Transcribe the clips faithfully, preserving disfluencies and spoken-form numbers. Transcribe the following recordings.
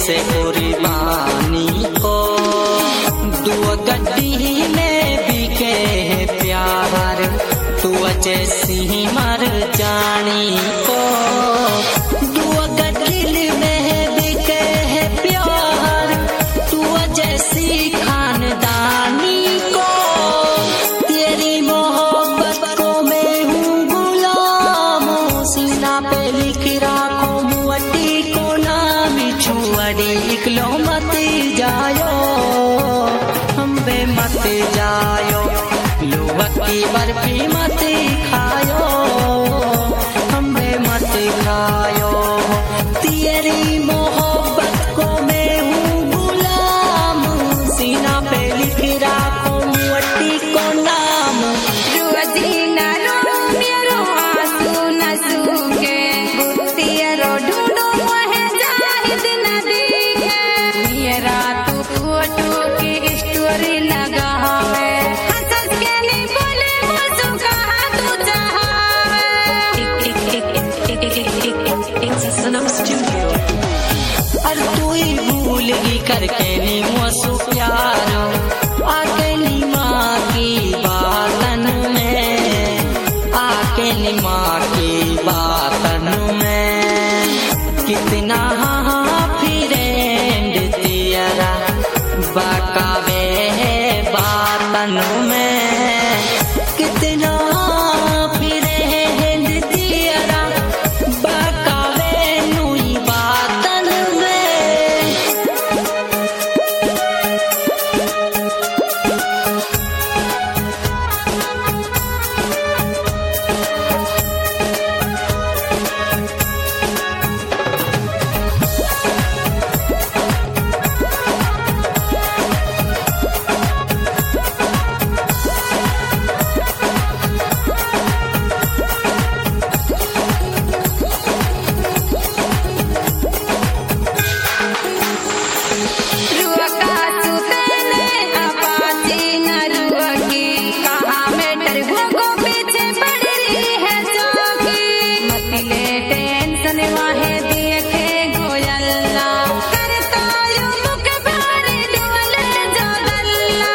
से कुर्बानी को दुआ गड्डी में बिके है प्यार तू जैसी मर जानी को दुआ गड्डी में बिके है प्यार तू जैसी खानदानी को तेरी मोहब्बत को मैं हूँ गुलाम सीना पे लिख राखो मुअट्टी को ना बिछुअड़ी इकलो मत जायो हम बे मत जायो लोग की बर्फी मत खायो हम बे मत खायो तेरी मोहब्बत को मैं हूँ गुलाम सीना पे लिख राखो मुअट्टी को नाम रुअजीना रो मेरो आंसू न सूखे बुतियरो ढूंढो मोहे जाहिद नदी है मेरा तू फोटो की स्टोरी लगा है हंस के नहीं बोले मुझे कहा तू चाहे सनम स्टूडियो और तू ही भूल गई करके नी मुझसे प्यार अकेली माँ की बातन में अकेली माँ की बातन में कितना फ्रेंड तेरा बकावे है बातन में कितना फ्रेंड तेरा बकावे नुई बातन में रुआ का सुतने अपाची न रुआ की कहा मेटर घोगो पीछे पड़ रही है चौकी मतिले टेंशन वाहे देखे गोयल्ला करता यू मुख भारी डोले जो दल्ला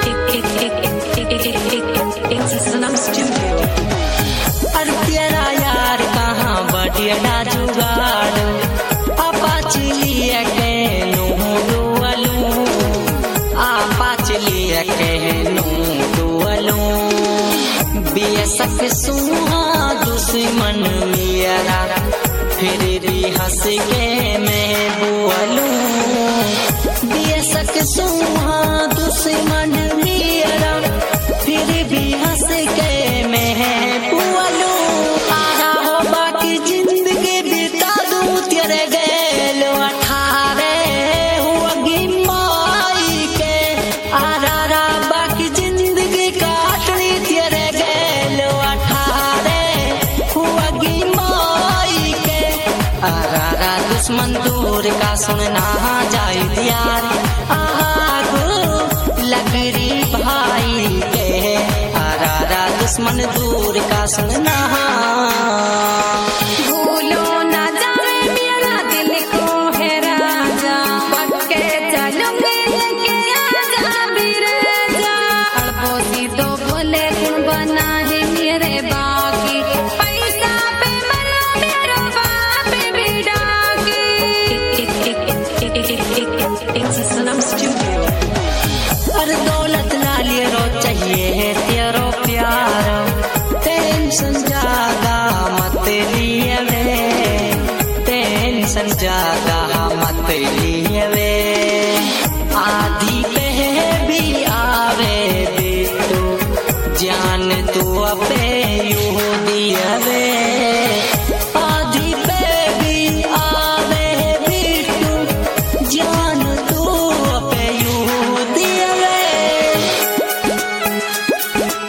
सनम स्टूडियो और तेरा यार कहाँ बढ़िया जुगाड़ अपाची लिए के नू डुअलू अपाची लिए के नू डुअलू बेसक सुहा दुश्मन मेरा फिर भी हंस के मैं बुअलू बेसक सुहा दुश्मन मेरा फिर भी हंस के मैं बुअलू आधा हो बाकी जिंदगी बिता दूं तेरे गैल अठारह हुआ माई के आरा बाकी जिंदगी काटनी तेरे गैल अठारह हुआ माई के आरा दुश्मन दूर का सुनना जाए यार आगो लगरी भाई के आरा दुश्मन दूर का सुनना भूलो ना जाए मेरा दिल को है राजा पक्के चलूंगे लेके आजा बिरजा अड़बोसी तो बोले गुण बना है मेरे बाकी पैसा पे मरो मेरो बाप भी डाकी सनम स्टूडियो और दौलत लालिए रो चाहिए है तेरो प्यार टेंशन ज्यादा मत लिए टेंशन ज्यादा मत लिए